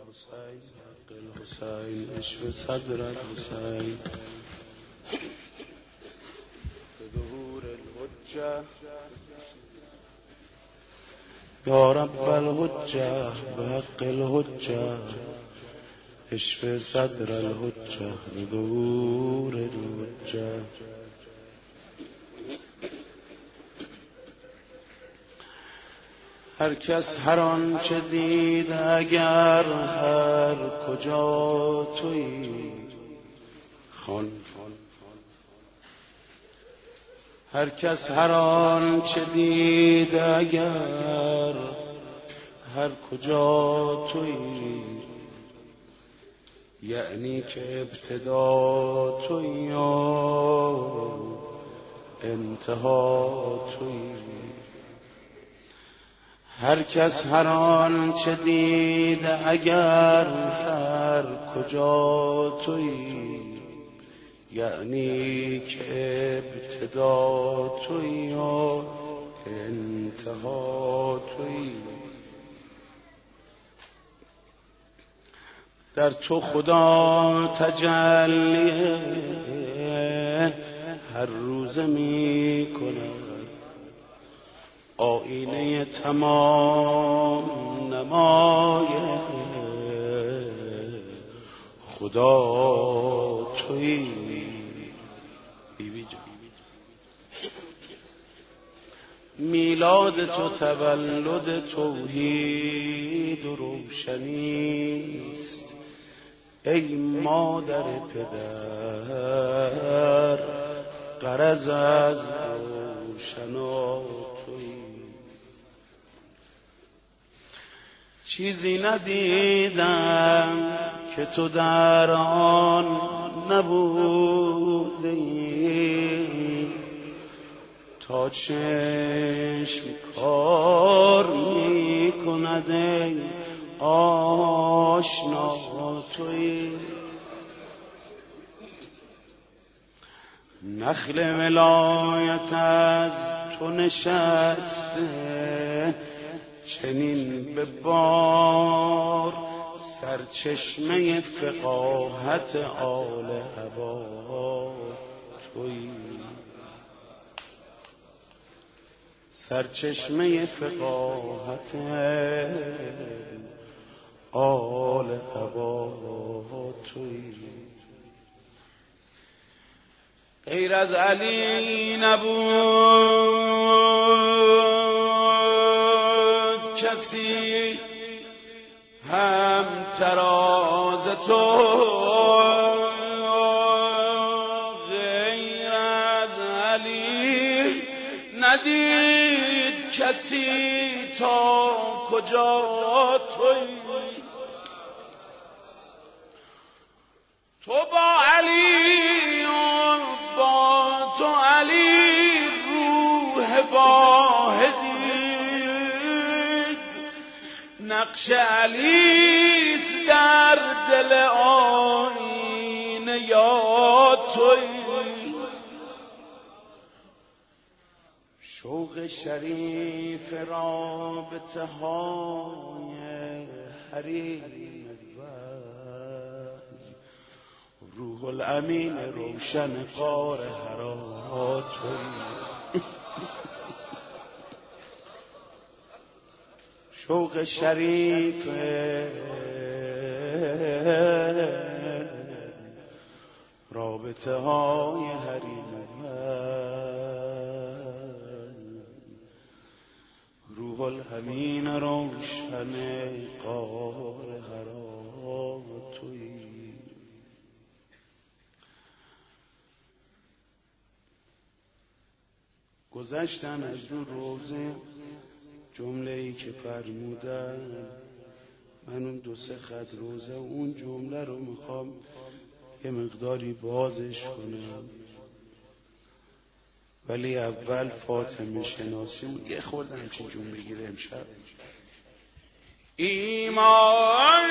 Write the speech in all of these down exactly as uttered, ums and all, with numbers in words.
الحسین حق الحسین اشف صدر الحسین بظهور الحجة یا رب الحجة بحق الحجة اشف صدر الحجة بظهور الحجة. هر کس هر آنچه دید اگر هر کجا تویی خوان، هر کس هر آنچه دید اگر هر کجا تویی، یعنی که ابتدا تویی و انتها تویی. هر کس هر آنچه دید اگر هر کجا تویی، یعنی که ابتدا تویی و انتها تویی. در تو خدا تجلی هر روز می کند، آینه تمام نمای خدا تویی. بیبی جان، میلاد تو تولد توحید و روشنیست، ای مادر پدر غرض از روشنا تویی. چیزی ندیدم که تو در آن نبودی، تا چشم کار می کند ای آشنا تویی. نخل ولایت از تو نشسته، چنین به بار سرچشمه فقاهت آل حبا تویی. سرچشمه فقاهت آل حبا تویی. غیر از علی نبود کسی هم تراز تو، غیر از علی ندید کسی تا کجا تویی. تو با علی و با تو علی روح واحدی، نقش علیست در دل آینه یا تویی. شوق شریف رابطه های حریم روح الامین روشن قار حرا تویی. شوق شریف رابطه های حریم روح الامین روشن قار حرا تویی. گذشتن از رو روزه جمله‌ای که فرمودن، من اون دو سه خط روزه اون جمله رو میخوام یه مقداری بازش کنم، ولی اول فاطمه شناسیمون یه خورده همچین جون بگیره امشب. ایمان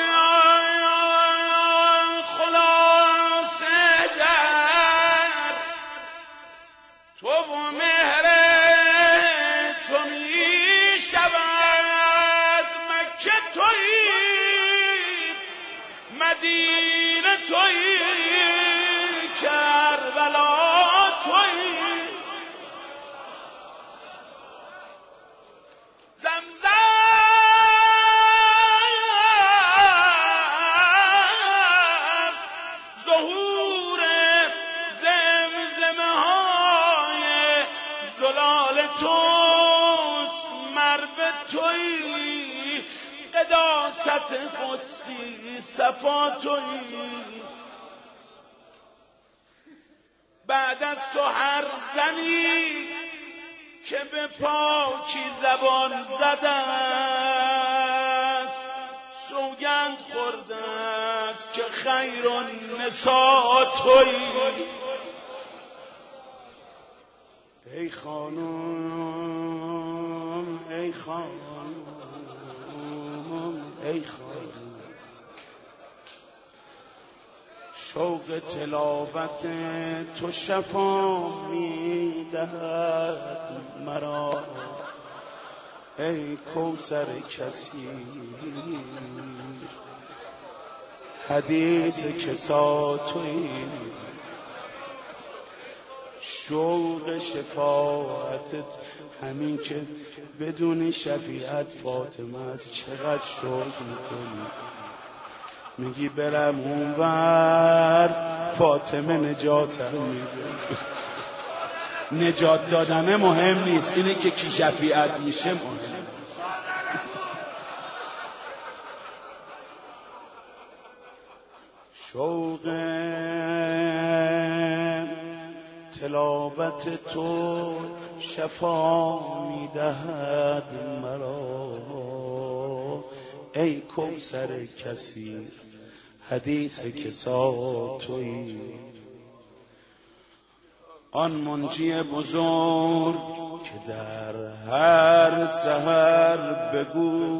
خلاص در تو و مهر تو می شود، مکه تویی مدینه تویی، کربلا تویی، زمزم ظهور زمزمه های زلال توست، مرو تویی، قداست قدسی صفا تویی. بعد از تو هر زنی که به پاکی زبان زده است، سوگند خورده است که خیر النساء تویی. ای خانم، ای خانم، ای خانم، شوق تلاوت تو شفا میدهد مرا، ای کوثر کثیر، حدیث کسا تویی. شوق شفاعت همین که بدون شفیعت فاطمه است، چقدر شوق میکنی. میگی برم اونور فاطمه نجاتم میده. نجات دادن مهم نیست، اینه که کی شفیعت میشه مهم. شوق تلاوت تو شفا میدهد مرا، ای کوثر کثیر، حدیث کسا تویی. آن منجی بزرگ که در هر سحر بگو،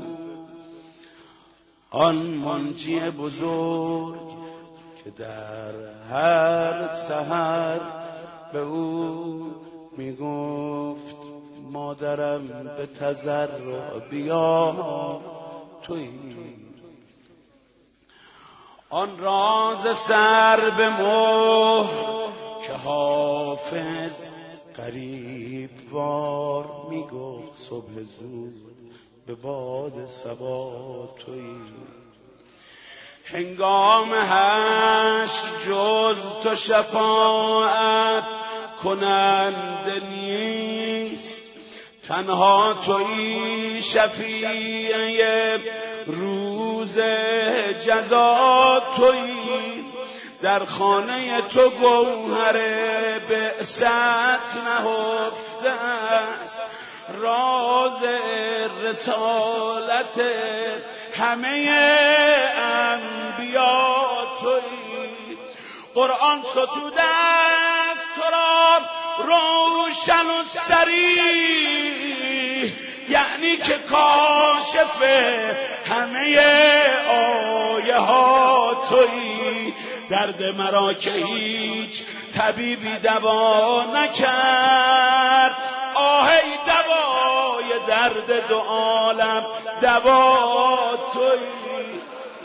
آن منجی بزرگ که در هر سحر به او میگفت مادرم به تضرع بیا تویی. آن راز سر به مهر که حافظ قریب وار میگفت صبح زود به باد صبا تویی. هنگام حشر جز تو شفاعت کننده نیست، تنها تویی شفیع روز جزا تویی. در خانه تو گوهر بعثت نهفته است، راز رسالت همه انبیا تویی. قرآن ستوده است تو را روشن و صریح، یعنی که کاشف همه آیه ها تویی. درد مرا که هیچ طبیبی دوا نکرد، آهی دوای درد دو عالم دوا تویی.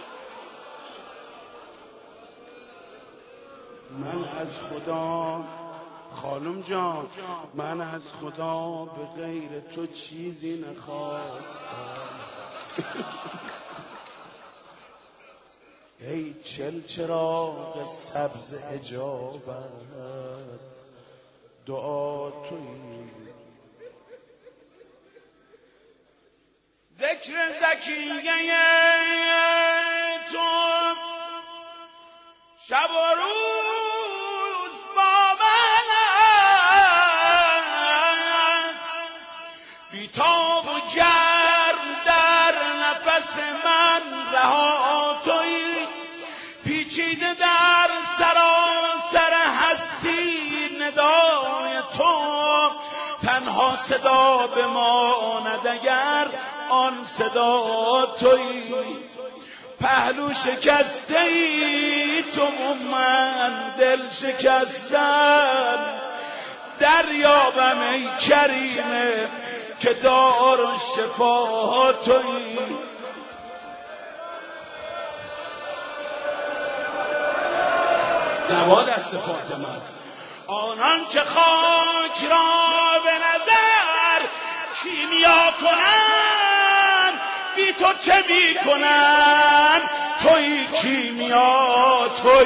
من از خدا خانم جان، من از خدا به غیر تو چیزی نخواستم. ای چل چراغ سبز اجابت، دعا تویی. ذکر زکیه تو شب و روز با من است، بیتاب و گرم در نفس من رها تویی. پیچیده در سراسر هستی ندای تو، تنها صدا بماند اگر آن صدا تویی. پهلو شکسته ای تو و من دل شکستم، دریابم ای کریمه که دار و شفا تویی. نوا دست فاطمه است. آنان که خاک را به نظر کیمیا کنن بی تو چه می کنن؟ توی کیمیا، توی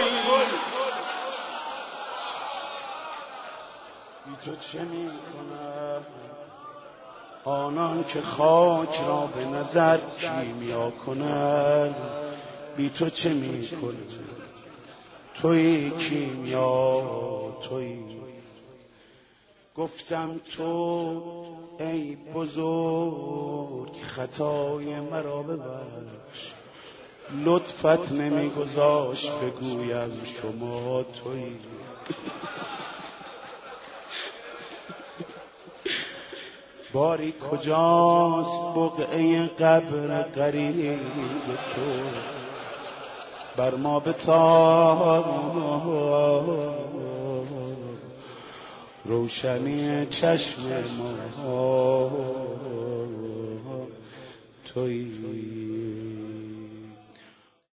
بی تو چه می کنن؟ آنان که خاک را به نظر کیمیا کنن بی تو چه می کنن؟ توی کیمیا، توی. گفتم تو ای بزرگ خطای مرا ببخش، لطفت نمیگذاشت بگویم شما توی. باری کجاست بقعه قبر قریب تو؟ بر ما بتاب روشنی چشم ما توی.